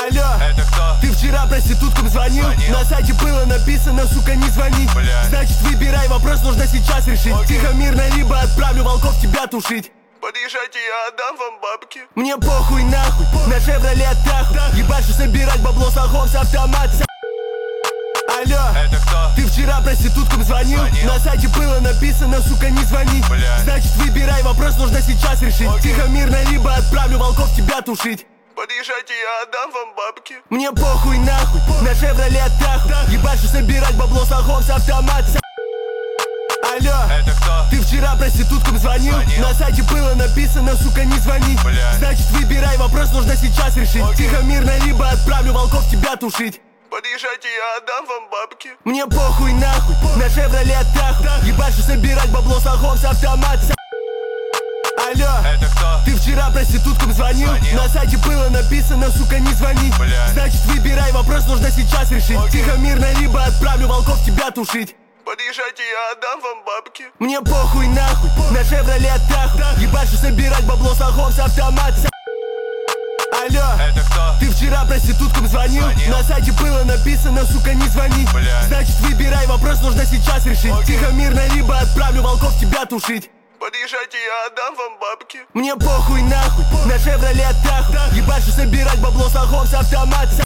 Алло, это кто? ты вчера проституткам звонил? На сайте было написано, сука, не звони. Бля. Значит, выбирай, вопрос нужно сейчас решить. Окей. Тихо, мирно, либо отправлю волков тебя тушить. Подъезжайте, я отдам вам бабки. Мне похуй нахуй, на Шевроле Таху. Ебашу собирать бабло с охов с автомата. Алло, Это кто? ты вчера проституткам звонил? На сайте было написано, сука, не звони. Бля. Значит, выбирай, вопрос нужно сейчас решить. Окей. Тихо, мирно, либо отправлю волков тебя тушить. Подъезжайте, я отдам вам бабки. Мне похуй нахуй, на Шевроле Таху. Ебашу собирать бабло с охов с автомата. Алло, Это кто? ты вчера проституткам звонил? На сайте было написано, сука, не звони. Бля. Значит, выбирай, вопрос нужно сейчас решить. Окей. Тихо, мирно, либо отправлю волков тебя тушить. Подъезжайте, я отдам вам бабки. Мне похуй нахуй, на Шевроле Таху. Ебашу собирать бабло с охов с автомата. Алло, Это кто? ты вчера проституткам звонил? На сайте было написано, сука, не звони. Бля. Значит, выбирай, вопрос нужно сейчас решить. Окей. Тихо, мирно, либо отправлю волков тебя тушить. Подъезжайте, я отдам вам бабки. Мне похуй нахуй, на Шевроле Таху. Ебашу собирать бабло с охов с автомата. Алло, Это кто? ты вчера проституткам звонил? На сайте было написано, сука, не звони. Бля. Значит, выбирай, вопрос нужно сейчас решить. Окей. Тихо, мирно, либо отправлю волков тебя тушить. Подъезжайте, я отдам вам бабки. Мне похуй нахуй, на Шевроле Таху. Ебашу собирать бабло с охов с автомата.